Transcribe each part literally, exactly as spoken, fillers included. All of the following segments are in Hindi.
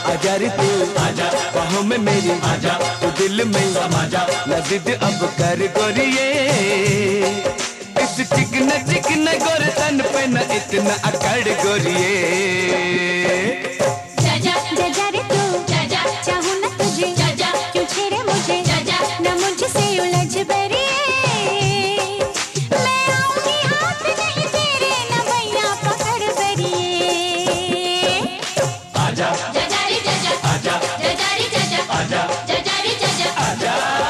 आजा रे तू आजा, बाहों में मेरी आजा, तू दिल में समाजा, न जिद अब कर गोरिये। इस चिकन चिकन गोर तन पे न इतना अकड़ गोरिये। जाजा जाजा रे तू जाजा, चाहूं न तुझे जाजा, क्यों छेड़े मुझे जाजा, न मुझसे उलझ बरिए। मैं आऊंगी हाथ नहीं तेरे, न भैया पकड़ बरिए। आजा जाजा रे जाजा, आजा जाजा रे जाजा, आजा जाजा रे जाजा, आजा।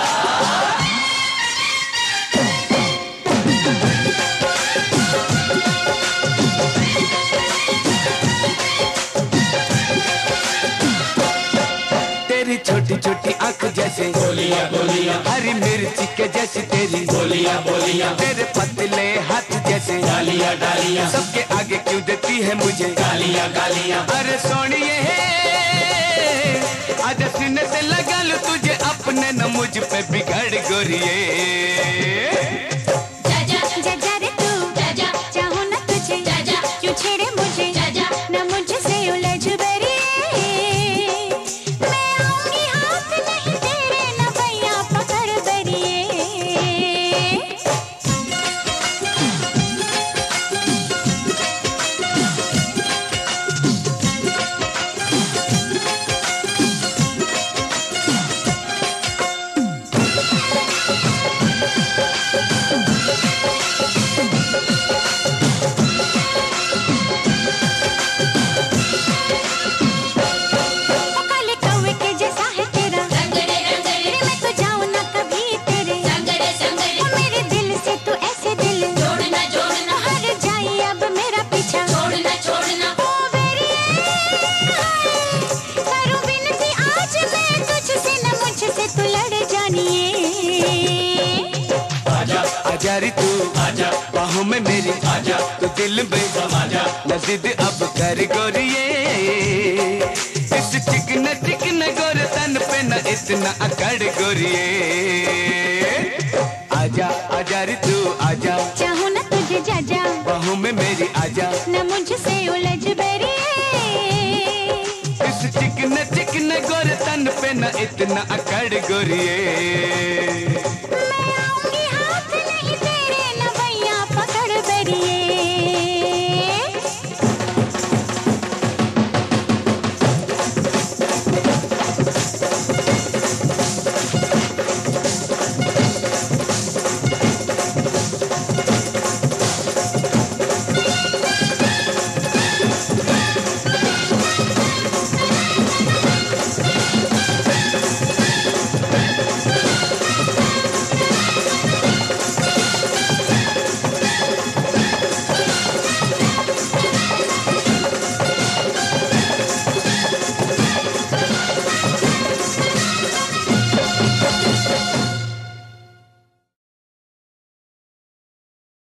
तेरी छोटी छोटी आंख जैसे बोलिया बोलिया, हरी मिर्ची के जैसी तेरी बोलिया बोलिया, तेरे पतले हाथ जैसे डालिया डालिया, सबके आगे क्यों देती है मुझे गालिया गालिया। अरे सोनिए आज सीने से लगा लूं तुझे अपने, न मुझ पे बिगड़ गोरिये। जाजा जाजा रे तू जाजा, चाहूं न तुझे जाजा, क्यों छेड़े मुझे जाजा, न मुझसे उलझ बरिए। मैं आऊंगी हाथ नहीं तेरे, न भैया पकड़ बरिए। काले कौवे के जैसा है तेरा रंग रे रंग रे, मैं तो जाऊं ना कभी तेरे संग रे संग रे। मेरे दिल से तू ऐसे दिल जोड़ना जोड़ना, हट जाए अब मेरा पीछा छोड़ना छोड़ना। ओ बेरिए करूं विनती आज मैं तुझसे, न मुझसे तू लड़ जानिए। आजा आजा रे तू आजा, बाहों में मेरी आजा, तू दिल में समाजा, न जिद अब कर गोरिये। इस चिकन चिकन गोर तन पे न इतना अकड़ गोरिये। आजा आजा रे तू आजा, चाहूं न तुझे जाजा, बाहों में मेरी आजा, न मुझसे उलझ बरिए। इस चिकन चिकन गोर तन पे न इतना अकड़ गोरिये।